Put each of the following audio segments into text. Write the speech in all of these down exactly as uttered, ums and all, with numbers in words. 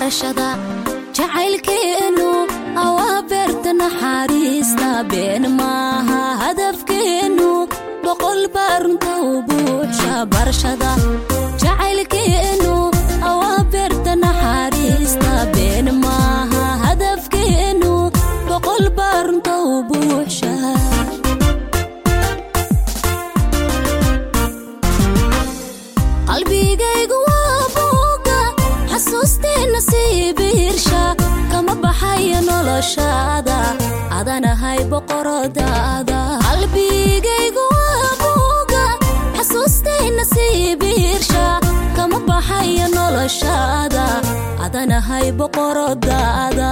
barashada jacaylkeenu awaabirta naxariista been maaha hadafkeenu boqol barunta u buuxsha barashada jacaylkeenu awaabirta naxariista been maaha hadafkeenu boqol barunta u buuxsha qalbigaygu waa buuga xasuusteena sii biirsha kama baxayo noloshaada adanahay boqoradaada qalbigaygu waa buuga xasuusteena sii biirsha kama baxayo noloshaada adanahay boqoradaada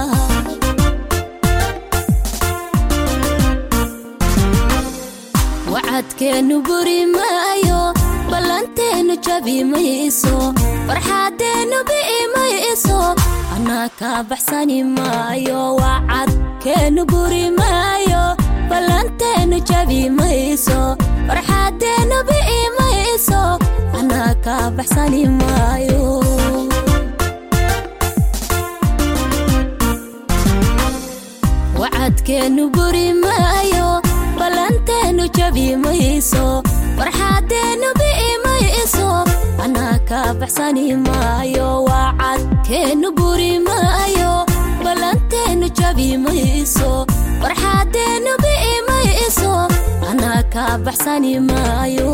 wacadkeenu buri maayo balanteenu jabi mayso farxadeenu bi'i mayso anaa ka baxsani maayo wacadkeenu buri maayo balanteenu jabi mayso farxadeenu bi'i mayso anaa ka baxsani maayo wacadkeenu buri maayo balanteenu jabi mayso farxadeenu bi'i mayso anaa ka baxsani maayo wacadkeenu buri maayo balanteenu jabi mayso farxadeenu bi'i mayso anaa ka baxsani maayo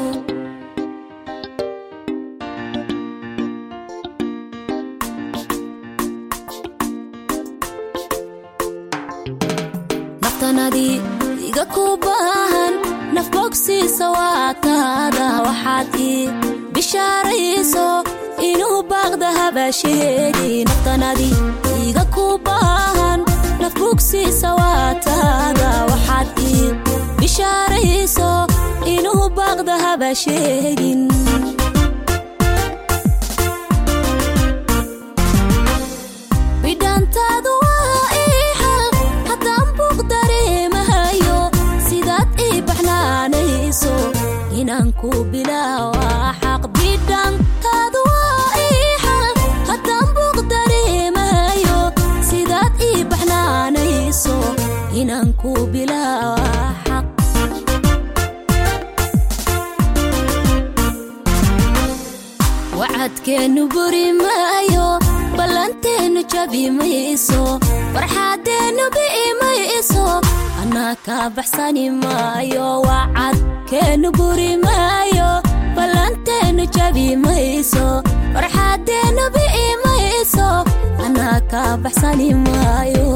naftanadi iga ku baahan naf bogsiisa waataada waxaad ii bishaarayso inuu baaqda habasheedi naftanadi iga ku baahan naf bogsiisa waataada waxaad ii bishaarayso inuu baaqda habasheedin bidhaantaadu waa ii xal haddaan buuq dareemahayo sidaad ii baxnaanayso inaan ku bilaawa xaq bidhaantaadu waa ii xal haddaan buuq dareemahayo sidaad ii baxnaanayso inaan ku bilaawa xaq wacadkeenu buri maayo balanteenu jabi mayso farxadeenu bi'i mayso anaa ka baxsani maayo wacadkeenu buri maayo balanteenu jabi mayso farxadeenu bi'i mayso anaa ka baxsani maayo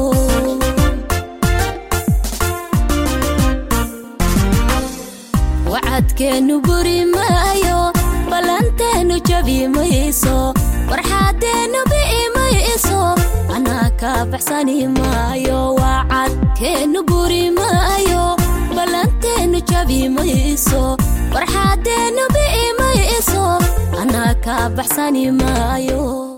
wacadkeenu buri maayo balanteenu jabi mayso farxadeenu bi'i mayso anaa ka baxsani maayo wacadkeenu buri maayo balanteenu jabi mayso farxadeenu bi'i mayso anaa ka baxsani maayo